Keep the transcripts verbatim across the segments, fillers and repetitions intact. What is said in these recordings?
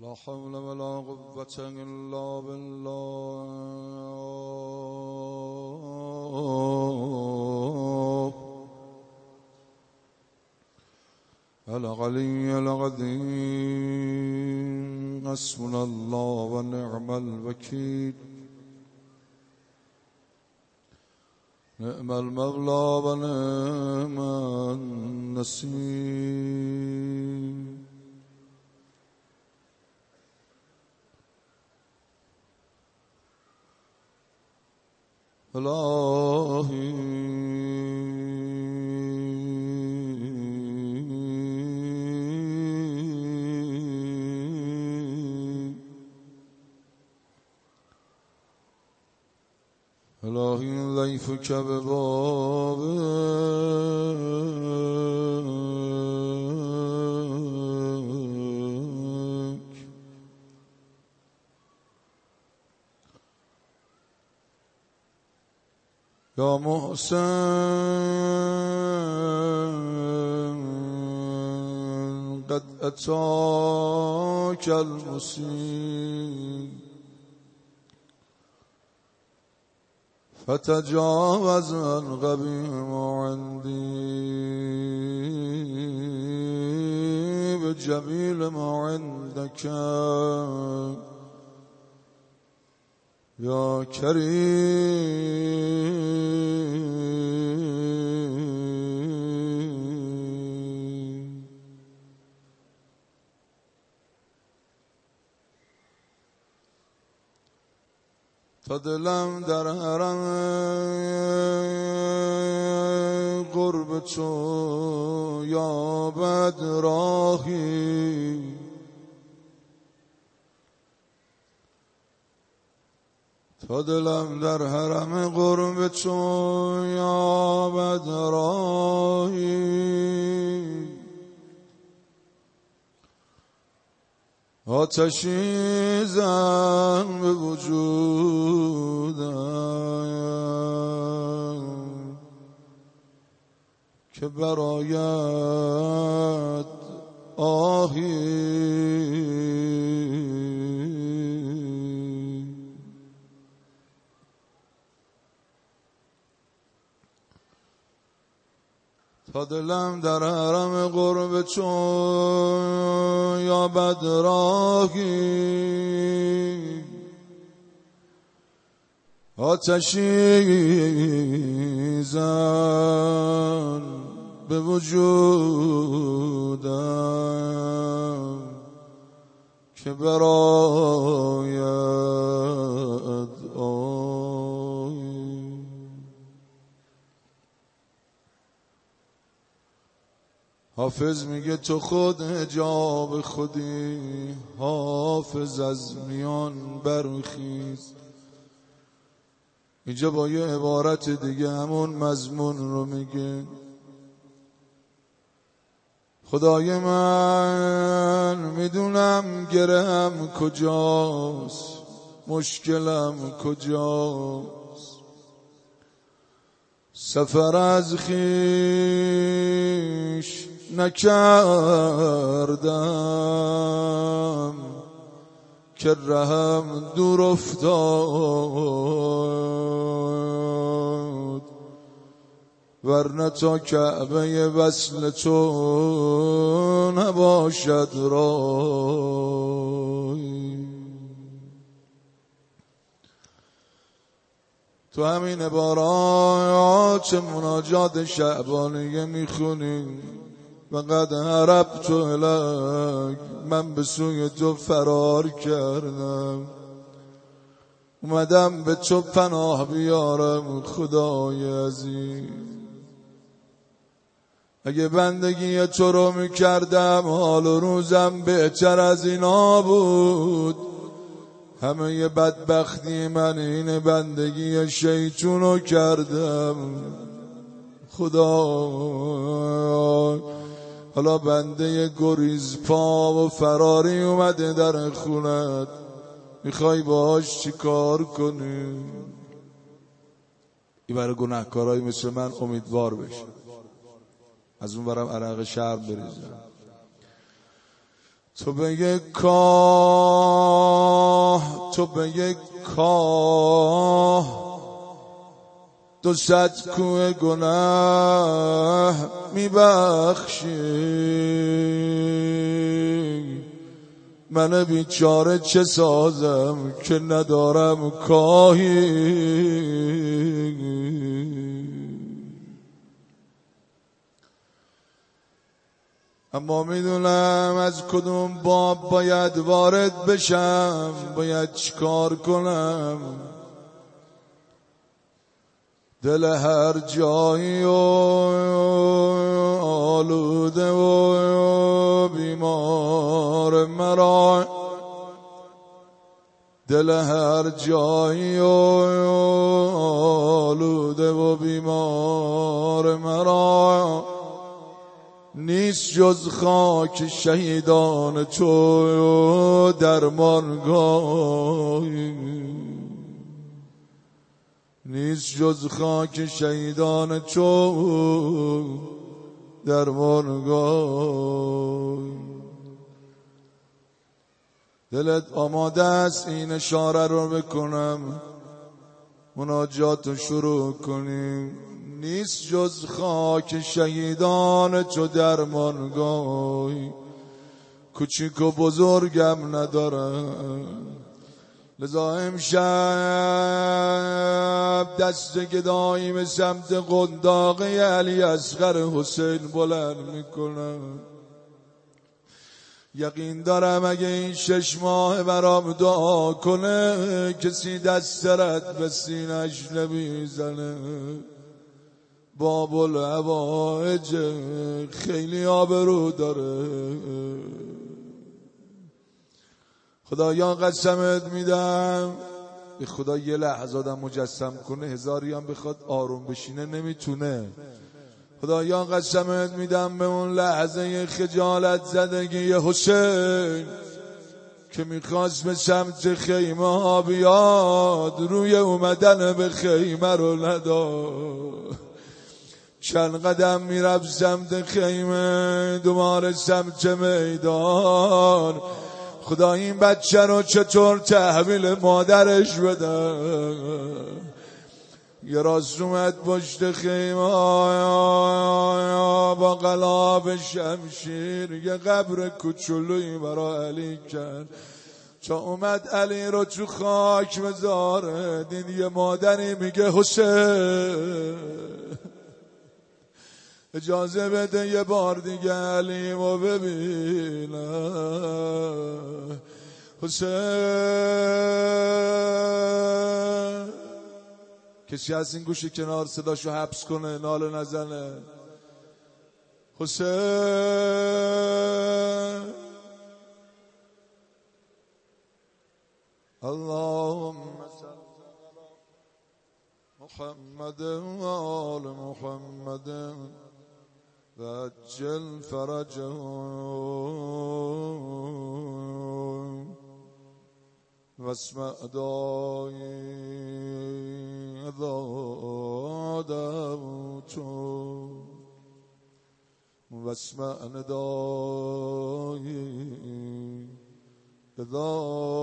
لا حول ولا قوة إلا بالله العلي العظيم. حسبنا الله ونعم الوكيل، نعم المولى ونعم النصير. إلهي إلهي ضيفك ببابك، يا محسن قد أتاك المسيء فتجاوز عن قبيح ما عندي بجميل ما عندك يا كريم. تا دلم در حرم قرب تو یابد راهی، تا دلم در حرم قرب تو یابد راهی، آتشی زن به وجودم که برآید آهی. تا دلم در حرم قرب تو یابد راهی، آتشی زن به وجودم که برآید آهی. حافظ میگه تو خود حجاب خودی، حافظ از میان برخیز. اینجا با یه عبارت دیگه همون مضمون رو میگه. خدای من میدونم گرهم کجاست، مشکلم کجاست، سفر از خویش نکردم که رهم دور افتاد، ورنه تا کعبه وصل تو نباشد راهی. تو همین عبارات مناجات شعبانیه میخونی و قد هربت الیک، من به سوی تو فرار کردم، اومدم به تو پناه بیارم. خدای عزیز اگه بندگی تو رو میکردم حال و روزم بهتر از اینا بود. همه ی بدبختی من این بندگی شیطون رو کردم. خدا حالا بنده گریز پا و فراری اومده در خونت، میخوای باهاش چی کار کنی؟ این برای گناهکارای مثل من امیدوار بشه، از اون برم عرق شرم بریزم. تو به یک کاه تو به یک کاه دو صد کوه گناه میبخشی. من بیچاره چه سازم که ندارم کاهی. اما میدونم از کدوم باب باید وارد بشم، باید چیکار کنم. دل هر جایی و آلوده و بیمار مرا، دل هر جایی و آلوده و بیمار مرا، نیست جز خاک شهیدان تو درمانگاهی. نیست جز خاک شهیدان تو درمانگاهی. دلت آماده است این اشاره رو بکنم، مناجات رو شروع کنیم. نیست جز خاک شهیدان تو درمانگاهی. کوچیک و بزرگم ندارم، لذا امشب دست گدایی به سمت قنداق علی اصغر حسین بلند میکنم. یقین دارم اگه این شش ماه برام دعا کنه، کسی دست رد به سینش نمیزنه. باب الحوائج خیلی آبرو داره. خدایا قسمت میدم، به خدا یه لحظه آدم مجسم کنه هزاری هم بخواد آروم بشینه نمیتونه. خدایا قسمت میدم به اون لحظه خجالت زدگی حسین که میخواست به سمت خیمه ها بیاد، روی اومدن به خیمه رو نداد. چند قدم میرفت سمت خیمه، دوباره سمت میدان. خدا این بچه رو چطور تحویل مادرش بده. یه راست اومد پشت خیمه با قلاب شمشیر، یه قبر کوچولویی برا علی کرد. تا اومد علی رو تو خاک بذاره، دید یه مادری میگه حسین اجازه بده یه بار دیگه علیمو ببینم. حسین کسی از این گوشی کنار صداشو حبس کنه، ناله نزنه. حسین اللهم صل علی محمد و آل محمد و عجل فرجهم و اسمع داعی اذا دعوتو و اسمع ندائی اذا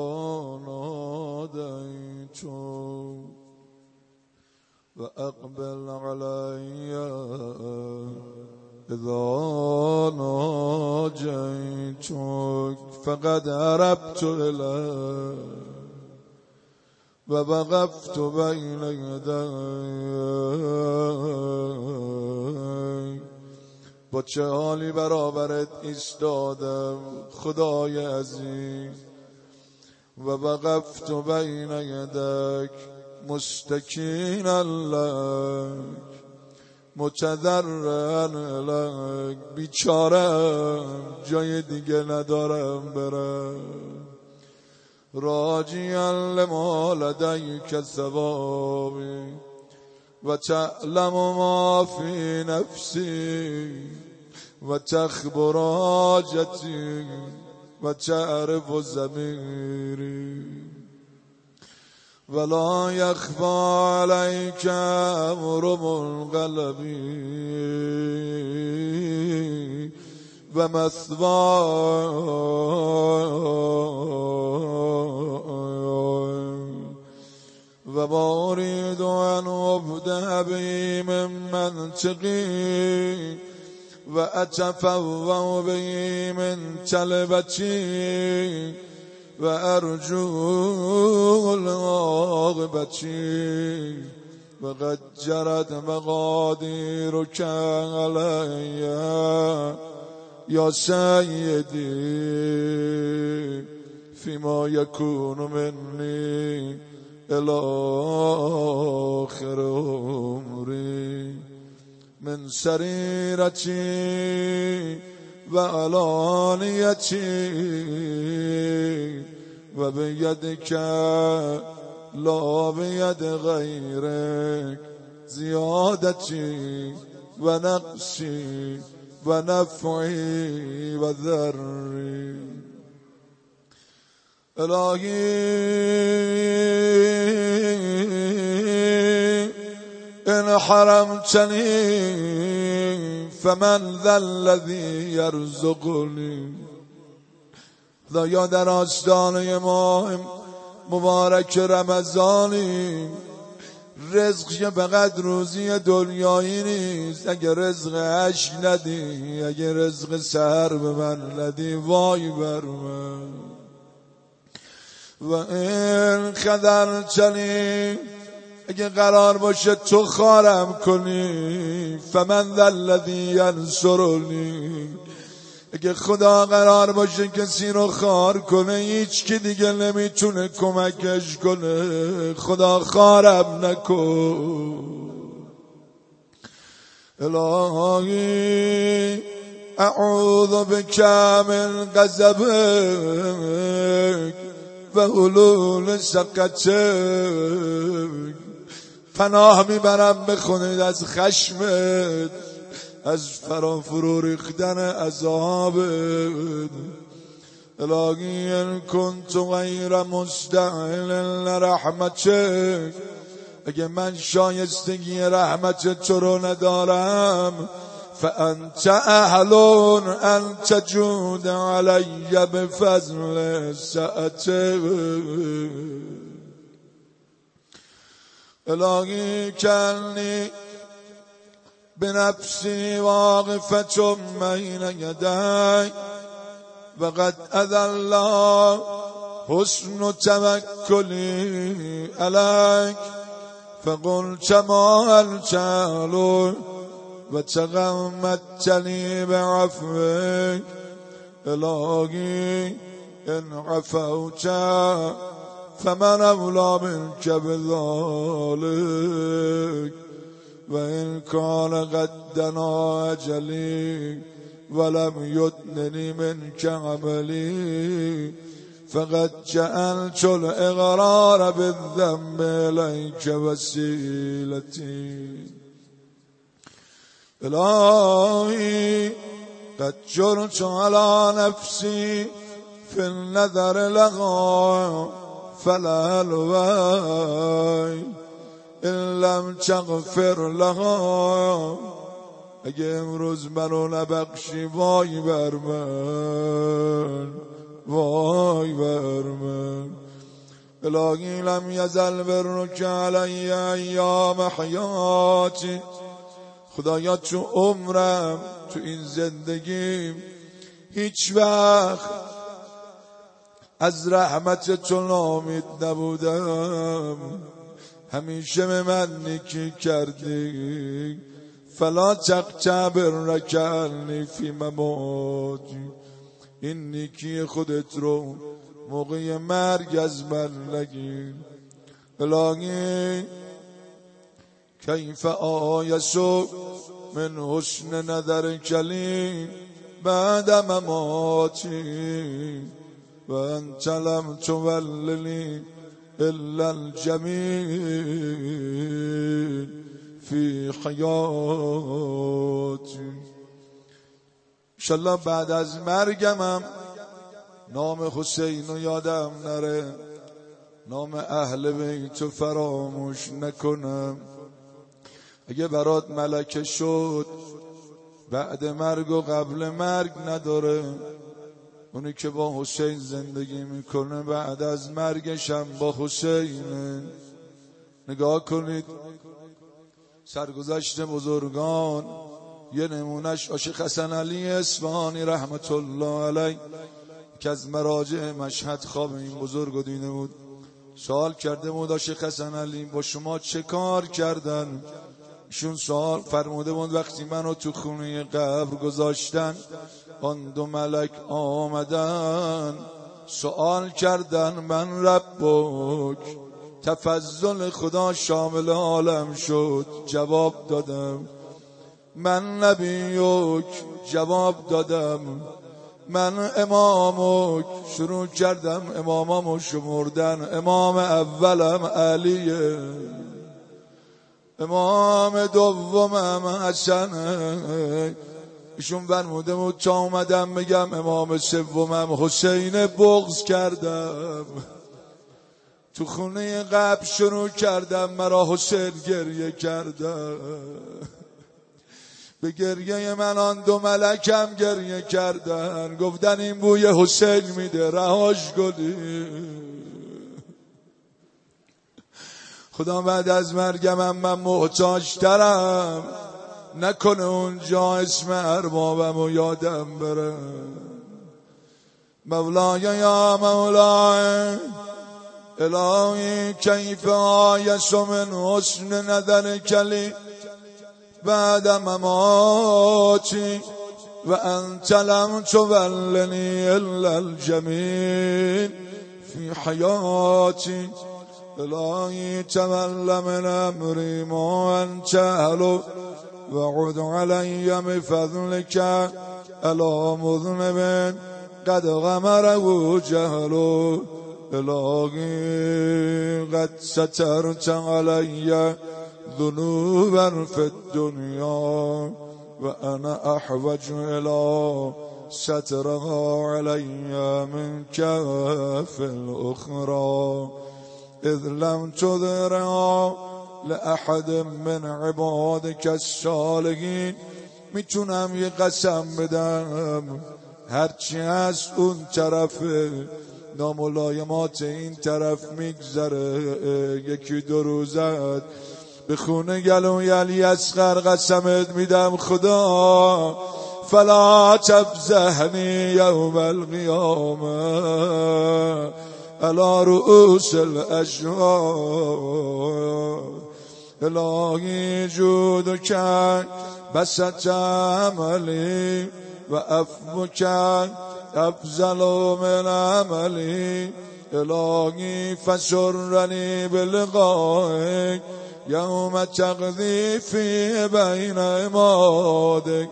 نادیتو و اقبل علی اذا ناجیتک فقد عربت الیک و وقفت بین یدیک. با چه حالی برابرت ایستادم خدای عزیز، و وقفت بین یدیک مستکینا لک متضرعا لک. بیچارم جای دیگه ندارم برم. راجیا لما لدیک ثوابی و تعلم ما فی نفسی و تخبر حاجتی و تعرف ضمیری ولا یخفی علیک امر منقلبی و مثوای و بارید ان ابدع به من منطقی و اتفوع به من طلبتی و ارجو العاقبتی و قد جرت مقادیرک علی یا سیدی فیما یکون منی الی آخر عمری من سریرتی و علانیتی و بیدک لا بید غیرک زیادتی و نقصی و نفعی و ذری. الهی ان حرمتنی فمن ذا الذی یرزقنی. خدایا در آستانه ماه مبارک رمضانی رزق که فقط روزی دنیایی نیست. اگه رزق عشق ندی، اگه رزق سحر به من ندی، وای بر من. و این خذلتنی، اگه قرار باشه تو خارم کنی، فمن ذا الذی ینصرنی. اگه خدا قرار باشه کسی رو خار کنه، هیچ کی دیگه نمیتونه کمکش کنه. خدا خارم نکن. الهی اعوذ بک من غضبک و حلول سخطک. پناه میبرم به خودت از خشمت، از فرافرو ریختن عذابت. الهی ان کنت غیر مستحل لرحمتک، اگه من شایستگی رحمت تو رو ندارم، فانت اهل ان تجود علی بفضل سعتک. الهی کنی بنفسی واقفة بین یدی و قد اذل حسن توکلی علیک فقلت ما الجهل و تغمدتنی بعفوک. الهی ان عفوت فمن اولی منک بذلک و این کان قد دنا اجلی ولم یدننی منک عملی فقد جعلت الاقرار بالذنب الیک وسیلتی. الهی قد جرت علی نفسی فی النظر لها فلا الوی ان لم تغفر لها. اگه امروز منو نبخشی، وای بر من، وای بر من. الهی لم یزل برک علی ایام حیاتی. خدایا تو عمرم، تو این زندگیم، هیچ وقت از رحمت تو ناامید نبودم. همیشه به من نیکی کردی. فلا تقتبر رکنی فی مماتی. این نیکی خودت رو موقع مرگ از من نگیر. الهی کیف آیسو من حسن نظر کلی بعد مماتی و انت لم توللی الا الجمیل فی حیاتی. انشالله بعد از مرگمم نام حسین رو یادم نره، نام اهل بیت فراموش نکنم. اگه برات ملکه شد بعد مرگ و قبل مرگ نداره. اونی که با حسین زندگی میکنه بعد از مرگش هم با حسینه. نگاه کنید سرگذشت بزرگان، یه نمونش عاشق حسن علی اصفهانی رحمت الله علیه که از مراجع مشهد خواب این بزرگ رو دیده بود. سوال کرده بود عاشق حسن علی با شما چه کار کردن؟ ایشون سوال فرموده بود وقتی منو تو خونه قبر گذاشتن آن دو ملک آمدن سوال کردن من ربک، تفضل خدا شامل عالم شد. جواب دادم من نبیک، جواب دادم من امامک. شروع کردم امامامو شمردن. امام اولم علیه، امام دومم حسنه. ایشون فرموده بود تا اومدم بگم امام سومم حسین بغض کردم. تو خونه قبر شروع کردم مرا حسین گریه کردم. به گریه من آن دو ملکم گریه کردن، گفتن این بوی حسین میده رهاش کنی. خدا بعد از مرگم من محتاج ترم، نکنه اونجا اسم اربابم و یادم بره. مولای یا مولای الهی کیف آیس من حسن نظر کلی بعد مماتی و انت لم تولنی الا الجمیل فی حیاتی. الهی تول من امری ما انت اهله وعد علی بفضلک علی مذنب قد غمره جهله. الهی قد سترت علی ذنوبا في الدنيا وأنا أحوج إلى سترها علي منك في الأخرى إذ لم تظهرها لأحد من عبادك الصالحين. میتونم یه قسم بدم هرچی از اون طرف ناملایمات این طرف میگذره یکی دو روزت به خونه گلوی علی اصغر قسمت میدم خدا فلا تفزهنی یوم القیامه علی رؤوس الاشهاد. الهی جودک بسط عملی و عفوک افضل من عملی. الهی فسرنی بلقائک یوم تقضی فی بین عبادک.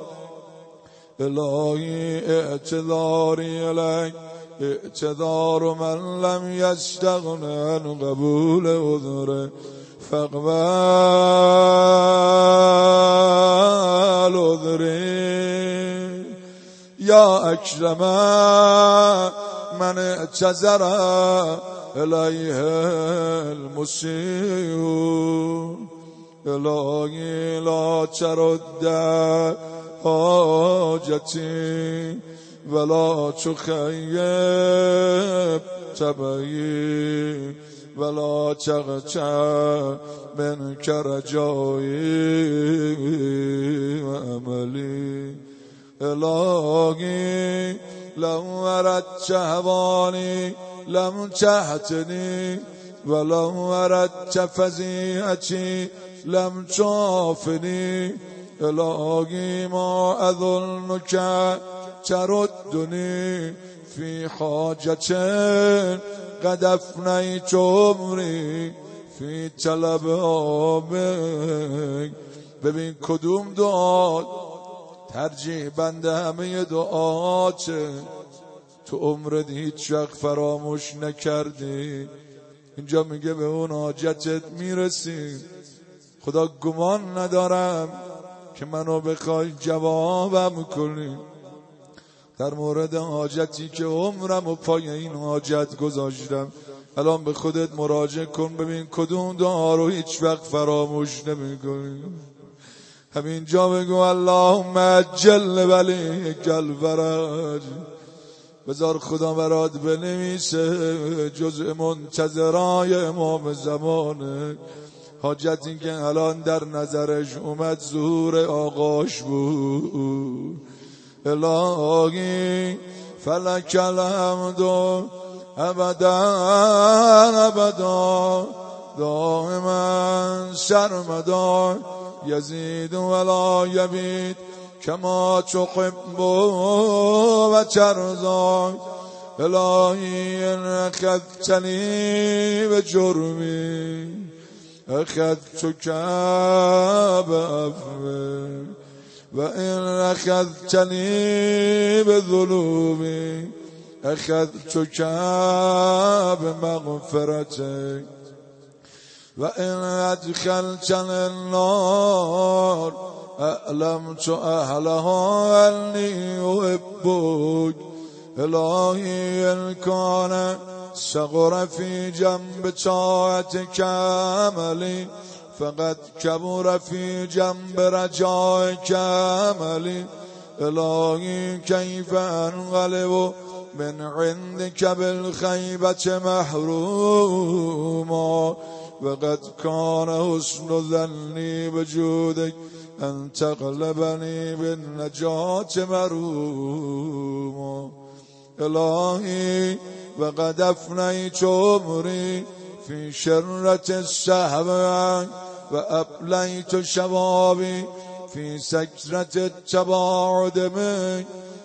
الهی اعتذاری الیک اعتذار من لم یستغن عن قبول عذره فاقبل عذری. یا اکرم من اعتذر الیه المسیء. الهی لا ترد حاجتی ولا تخیب تبعی ولا تغتر منك رجایی و عملی. الهی لو اردت هوانی لم تحتنی ولو اردت فضیحتی لم تعافنی. الهی ما اظنک تردنی فی حاجت قد افنیت عمری فی طلب آبک. ببین کدوم دعا ترجیح بنده همه دعاته تو عمرت هیچ وقت فراموش نکردی. اینجا میگه به اون حاجتت میرسی. خدا گمان ندارم که منو بخوای جوابم کنی در مورد حاجتی که عمرم و پای این حاجت گذاشتم. الان به خودت مراجعه کن ببین کدوم دعا رو هیچ وقت فراموش نمی کنی. همین جا بگو اللهم عجل ولیک الفرج. بذار خدا برات بنویسه جزء منتظرای امام زمانه. حاجتی که الان در نظرش اومد ظهور آقاش بود. الهی فلک الحمد ابدا ابدا دائما سرمدا یزید ولا یبید کما تحب و ترضا. الهی ان اخذتنی بجرمی اخذتک بعفوک و ان اخذتنی بذنوبی اخذتک بمغفرتک و ان ادخلتنی النار اعلمت اهلها انی احبک. الهی ان کان صغر فی جنب طاعتک عملی فقد کبر فی جنب رجائک عملی. الهی کیف انقلب من عندک بالخیبة محروما وقد کان حسن ظنی بجودک ان تغلبنی بالنجاة مروما. الهی وقد افنیت عمری فی شرة السهو و ابلیت شبابی فی سکرة التباعد منک.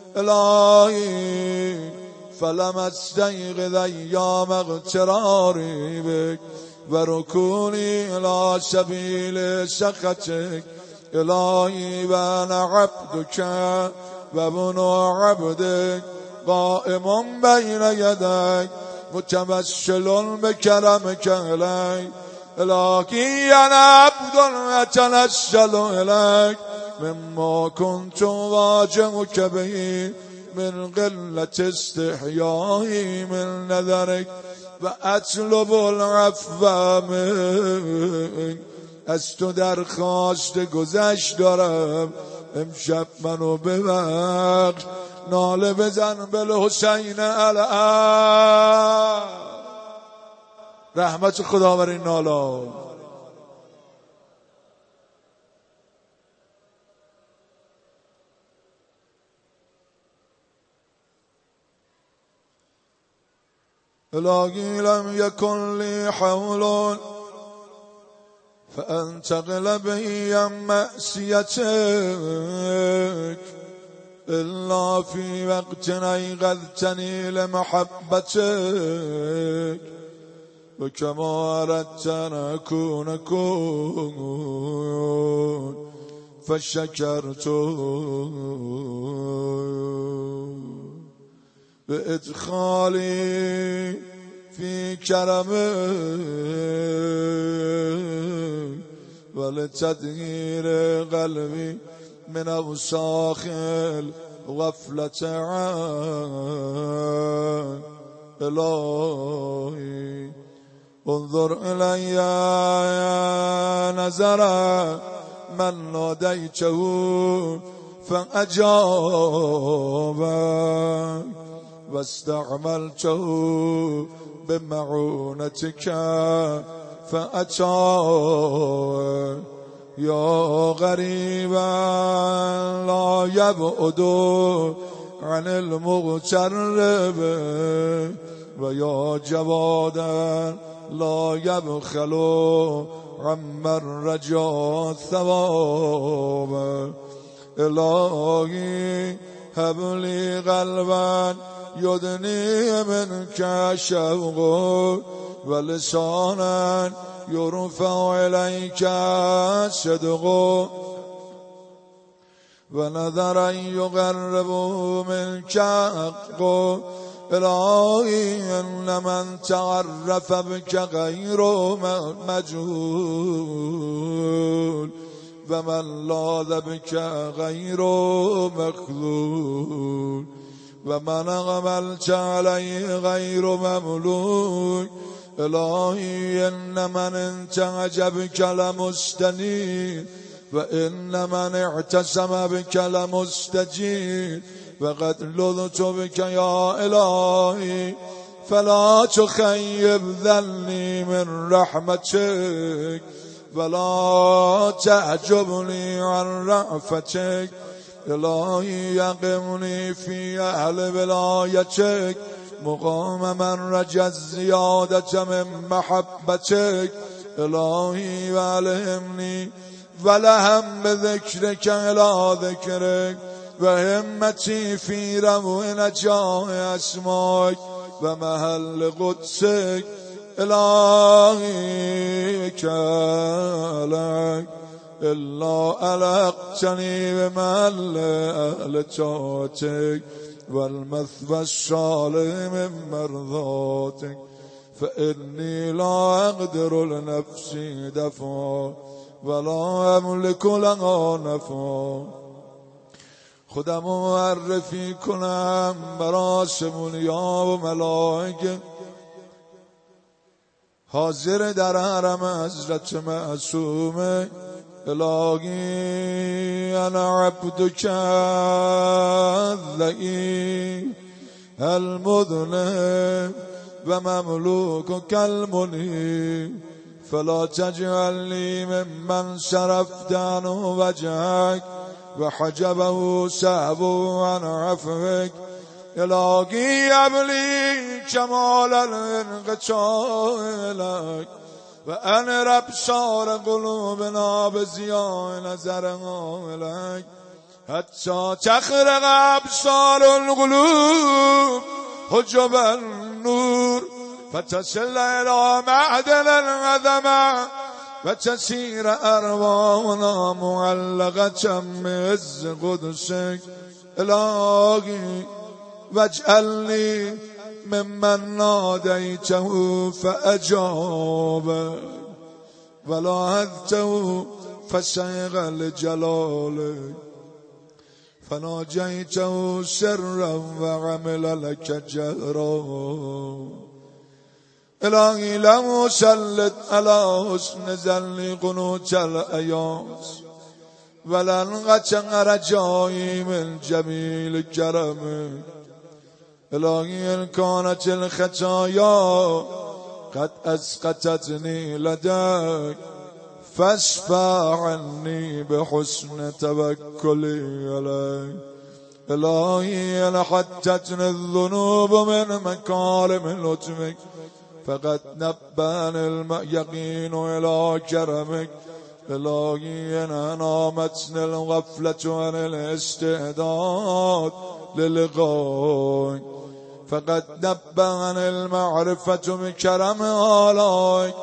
الهی فلم استیقظ ایام اغتراری بک و رکونی الی سبیل سخطک. الهی و انا عبدک و ابن عبدک قائم بین یدک متوسل بکرمک الی. الهی انا عبد اتنزل الیک مما كنت واجهك به من قلة استحیایی من نظرك و اطلب العفو منك. از تو درخواست گذشت دارم امشب منو ببخش. ناله بزن بالحسین علی رحمت خدا بر این نالا. الهی لم یکن لی حول فانتقل بی عن معصیتک الا فی وقت ایقظتنی لمحبتک و کما اردت ان اکون کن فشکرت بادخالی فی کرمک ولتطهیر قلبی من اوساخ الغفلة عنک. الهی انظر الی نظر من نادیته فاجابک واستعملته بمعونتك فأتاك. یا غریبا لا یبعد عن المغترب و یا جوادا لا یبخل عمن رجا ثواب. الهی هب لی قلبا یدنی منک شوق و لسانا یرفع الیک صدق و نظرا یقرب منک حق. الهی ان من تعرف بک غیر مجهول و من لاذ بک غیر مخذول و من اقبلت علیه غیر مملوک. الهی ان من انتعج بک لمستنی وإن من اعتصم بك لمستجير وقد لذت بك يا إلهي فلا تخيب ذلي من رحمتك ولا تعجبني عن رأفتك إلهي يقمني في أهل ولايتك مقام من رجى الزيادة من محبتك إلهي والهمني ولهم بذكرك إلى ذكرك وهمتي في رو نجاه أسمائك ومحل قدسك إلهي كالك إلا ألقتني بمحل أهل طاعتك والمثوى الصالح من مرضاتك فإني لا أقدر لنفسي دفعا ولا أملك لها نفعا خودم معرفی کنم برای آسمونیا و ملائکه حاضر در حرم حضرت معصومه الهی انا عبدك الضعیف المذنب و مملوکك المنیب فلا تجعلني ممن صرفت عنه وجهك وحجبه سهبه عن عفوك إلهي أبلي كمال الانقطاع لك وأنر أبصار قلوبنا بزياء نظرها لك حتى تخرق أبصار القلوب حجب النور فتصل إلى معدن العظمة وتسير أرواحنا معلقة بعز قدسك إلهي واجعلني ممن ناديته فأجاب ولاحظته فسيغ لجلالك فناجيته سرا وعمل لك جهرا إلهي لم أسلط على حسن ذل قنوت الأياس ولن قطع رجائي من جميل كرمك إلهي إن كانت الخطايا قد أسقطتني لديك فاشفع عني بحسن توكلي عليك إلهي إن حتتني الذنوب من مكارم لطفك فقد نبأني اليقين إلى كرمك إلهي إن نامتني الغفلة عن الاستعداد للقائك فقد نبأني المعرفة بكرم آلائك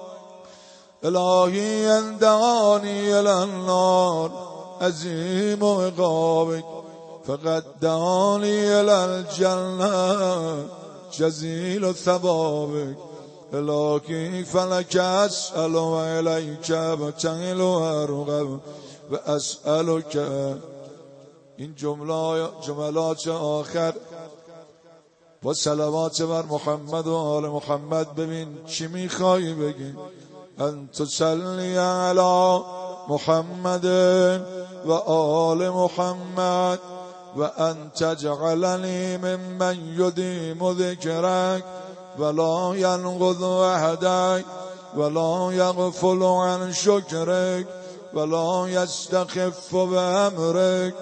إلهي إن دعاني إلى النار عظيم عقابك فقد دعاني إلى الجنة جزيل ثوابك إلهي فلك أسأل وإليك أبتهل وأرغب وأسألك این جمله جملات آخر با صلوات بر محمد و آل محمد ببین چی میخوایی بگی ان تصلی علی محمد و آل محمد و ان تجعلنی ممن یدیم ذکرک ولا ینقض وحدک ولا یغفل عن شکرک ولا یستخف بأمرک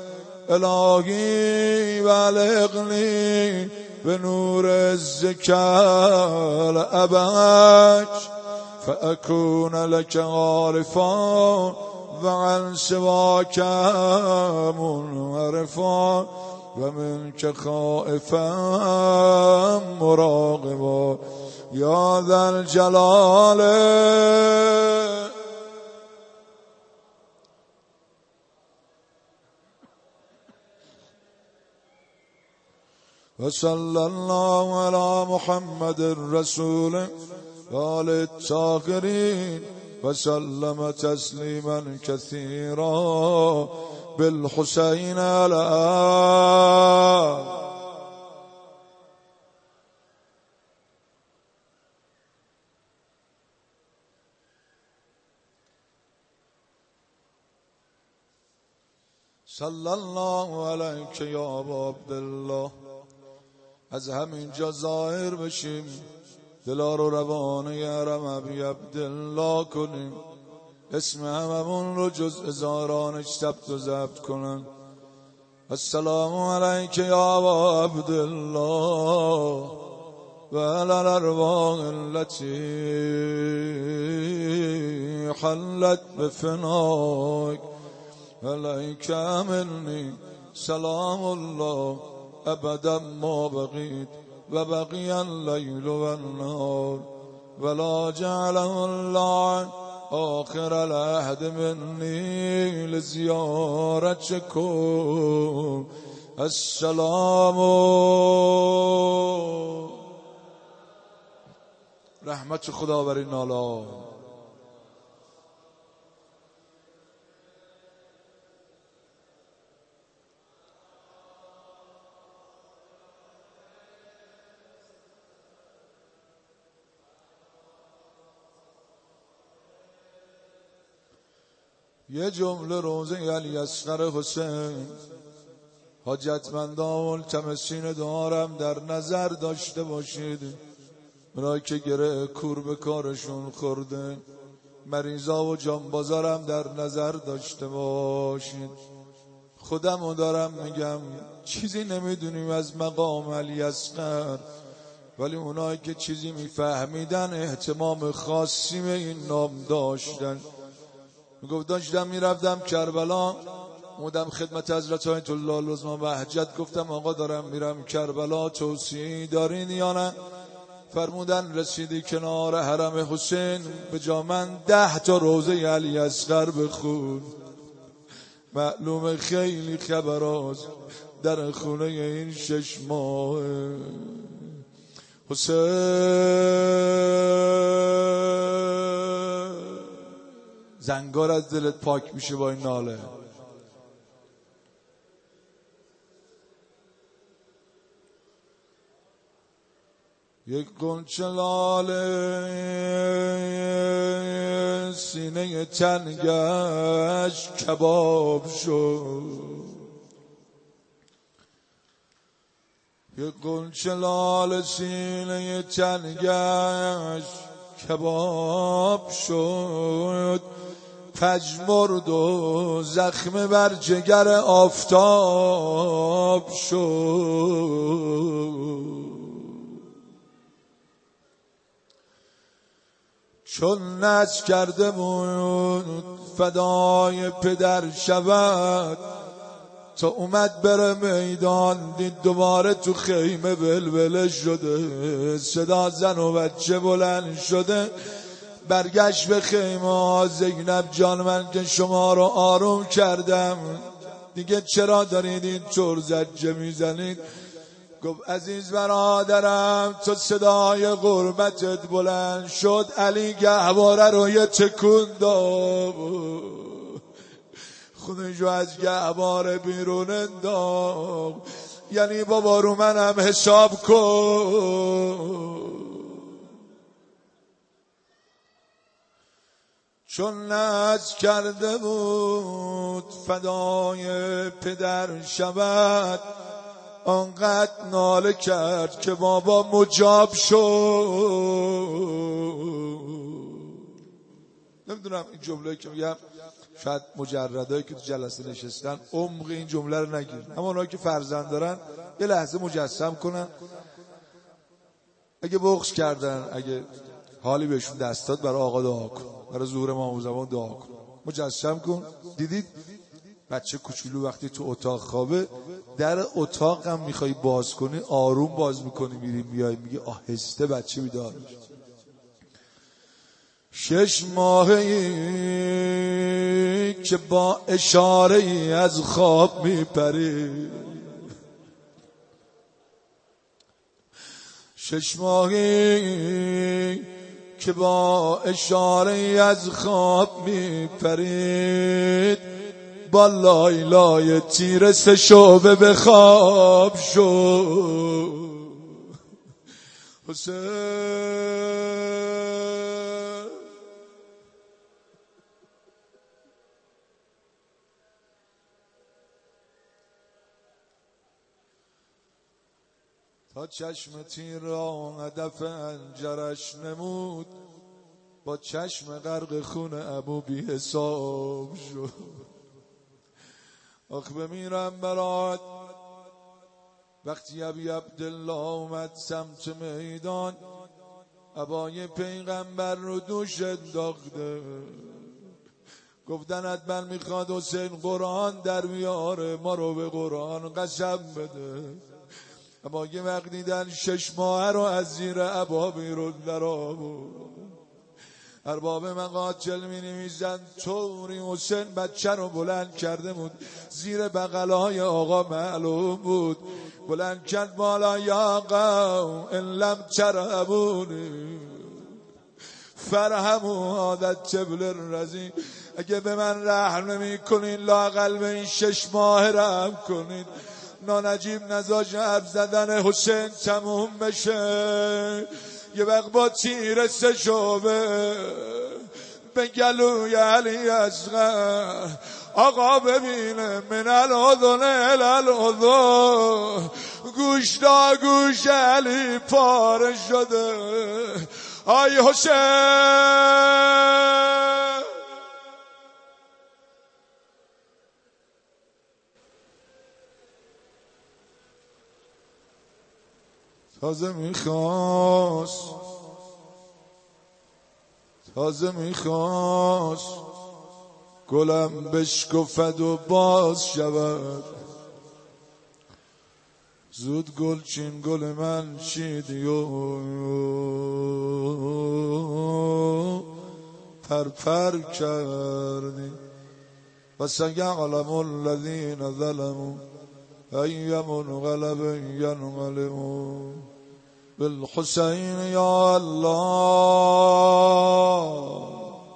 إلهي بالغني بنور الزكاة أباك فأكون لك عارفا وعن سواك منعرفا ومنك خائفا مراقبا يا ذا الجلال وصلى الله على محمد الرسول وآل الطاهرين وسلم تسليما كثيرا بالحسين على صلی الله علیک یا ابا عبدالله. از همینجا ظاهر بشیم، دلا رو روانه حرم ابی عبدالله کنیم، اسم هممون رو جز هزارانش ثبت و ضبط کنن. السلام علیک یا ابا عبدالله و علی الارواح التي حلت بفناک علیک منی سلام الله ابدا ما بقیت و بقی اللیل و النهار ولا جعله الله آخر العهد منی لزیارتکم. السلام. رحمت خدا بر این نالا. یه جمله روزه علی اصغر حسین حاجتمندان ملتمسین دارم در نظر داشته باشید. اونایی که گره کور به کارشون خورده، مریضا و جانبازارم در نظر داشته باشید. خودمو دارم میگم چیزی نمیدونیم از مقام علی اصغر، ولی اونایی که چیزی میفهمیدن اهتمام خاصی به این نام داشتن. میگفت داشتم میرفتم کربلا، اومدم خدمت حضرت آیت الله العظمی بهجت، گفتم آقا دارم میرم کربلا، توصیه دارین یا نه؟ فرمودن رسیدی کنار حرم حسین به جا من ده تا روزه علی اصغر بخون. معلومه خیلی خبراست در خونه این شش ماه. حسین زنگار از دلت پاک میشه با این ناله. یک غنچه لاله سینه تنگش کباب شد. یک غنچه لاله سینه تنگش کباب شد. پژمرد و زخم بر جگر آفتاب شد. چون نذر کرده بود فدای پدر شود، تا اومد بره میدان دید دوباره تو خیمه بلبله شده، صدا زن و بچه بلند شده. برگشت به خیمه، زینب جان من که شما رو آروم کردم، دیگه چرا دارید این طور زجه میزنید؟ گفت عزیز برادرم تو صدای غربتت بلند شد، علی گهواره رو یه تکون داد، خودشو از گهواره بیرون انداخت. یعنی بابا رو منم حساب کن. چون نذر کرده بود فدای پدر شود، آنقدر ناله کرد که بابا مجاب شد. نمیدونم این جمله که میگم شاید مجردایی که تو جلسه نشستن عمق این جمله رو نگیرن، اما اونایی که فرزند دارن یه لحظه مجسم کنن. اگه بغض کردن، اگه حالی بهشون دست داد، برای آقا دعا کن، برای ظهور امام زمان دعا کن، مجسم کن. دیدید بچه کوچولو وقتی تو اتاق خوابه، در اتاق هم میخوای باز کنی آروم باز میکنی، میری میای میگی آهسته بچه بیدار میشه. شش ماهی که با اشاره ای از خواب میپری، شش ماهی که با اشاره ای از خواب میپرید، با لای لای تیر سه شعبه به خواب شد. حسین تا چشم تیر را هدف انجرش نمود، با چشم غرق خون ابو بی حساب شد. آخ بمیرم برات. وقتی ابی عبدالله اومد سمت میدان، عبای پیغمبر رو دوش انداخته، گفتن حتما میخواد حسین قرآن در بیاره، ما رو به قرآن قسم بده. اما یه وقت دیدن شش ماه رو از زیر عبا بیرون در آورد. ارباب مقاتل می نویسن طوری حسین بچه رو بلند کرده بود، زیر بغلهای آقا معلوم بود، بلند کرد بالا، یا قوم ان لم ترهبونی فرهموا هذا الطفل الرضیع. اگه به من رحم نمی کنین لااقل به این شش ماه رحم کنین. نانجیب نذاش حرف زدن حسین تموم بشه. یه وقت با تیر سه شعبه به گلوی علی اصغر، آقا ببینه من الاذن الی الاذن، گوش تا گوش علی پاره شده. آی حسین تازه میخواست تازه میخواست گلم بشکفد و باز شود. زود گل چین گل من چیدی و پرپر کردی. و سیعلم الذین ظلموا ای منقلب ینقلبوا بالحسین یا الله.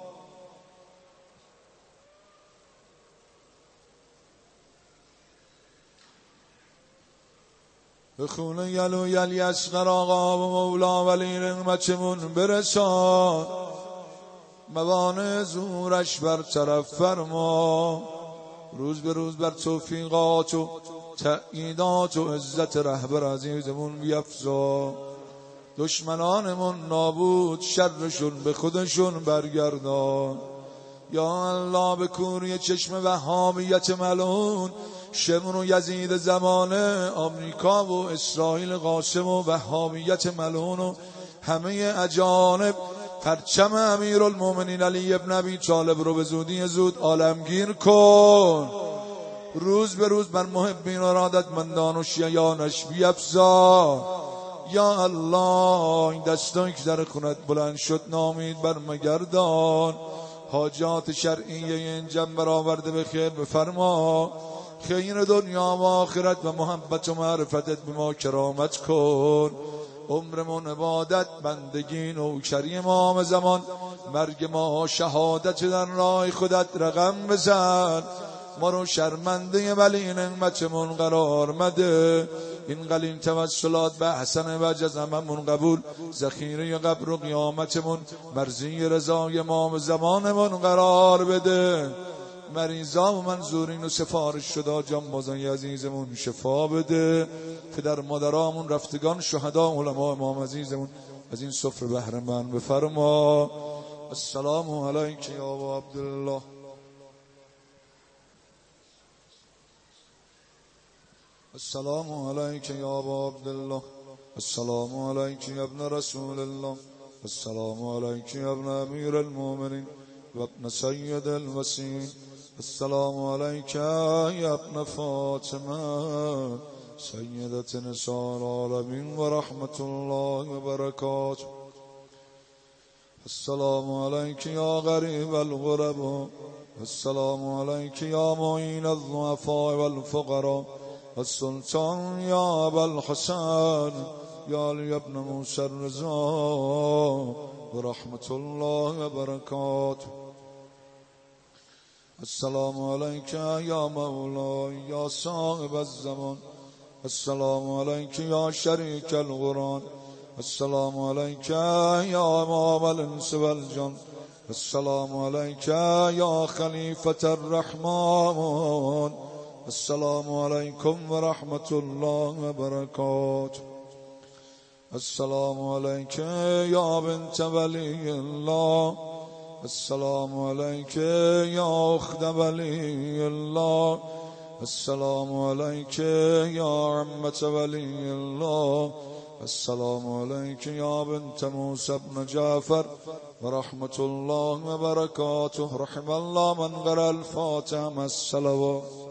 به خونه یلو یلی اصغر آقا و مولا ولی نعمتمون برسان. موانع زورش برطرف فرما. روز به روز بر توفیقات و تأییدات و عزت رهبر عزیزمون بیفزا. دشمنانمون نابود، شرشون به خودشون برگردان. یا الله به کوری چشم وهابیت ملعون شمر و یزید زمانه آمریکا و اسرائیل قاسم و وهابیت ملعون و همه اجانب، پرچم امیرالمومنین علی ابن ابی طالب رو به زودی زود عالمگیر کن. روز به روز بر محبین و ارادتمندان و شیعانش بیفزا. یا الله این دستان که در خونت بلند شد نامید بر مگردان. حاجات شرعیه این جمع برآورده به خیر بفرما. خیر دنیا و آخرت و محبت و معرفتت به ما کرامت کن. عمرمون عبادت، بندگی، نوکری امام زمان، مرگ ما شهادت در راه خودت رقم بزن. ما رو شرمنده ولی نعمتمون قرار مده. این قلیل توسلات به حسن و جزممون قبول. ذخیره قبر و قیامتمون مرضی رضای امام زمانمون قرار بده. مریضا و منظورین و سفارش شده جانبازای عزیزمون شفا بده. پدر مادرامون رفتگان شهدا علما امام عزیزمون از این سفره بهره مند بفرما. السلام علیک یا ابا عبدالله. السلام علیک یا ابا عبدالله. السلام علیک یا ابن رسول الله. السلام علیک یا ابن امیر المؤمنین و ابن سید الوسیم. السلام علیک یا ابن فاطمه سیدت نساء العالمین و رحمت الله و برکاته. السلام علیک یا غریب الغربا. السلام علیک یا معین الضعفاء والفقراء. السلطان یا ابا الحسن یا علی ابن موسی الرضا و رحمت الله و برکاته. السلام علیک یا مولا یا صاحب الزمان. السلام علیک یا شریک القرآن. السلام علیک یا امام الانس والجن. السلام علیک یا خلیفة الرحمن. السلام علیکم و رحمت الله و برکاته. السلام عليك يا بنت ولي الله. السلام عليك يا أخت ولي الله. السلام عليك يا عمة ولي الله. السلام عليك يا بنت موسى بن جعفر ورحمة الله وبركاته. رحم الله من قرأ الفاتحة مع الصلوات.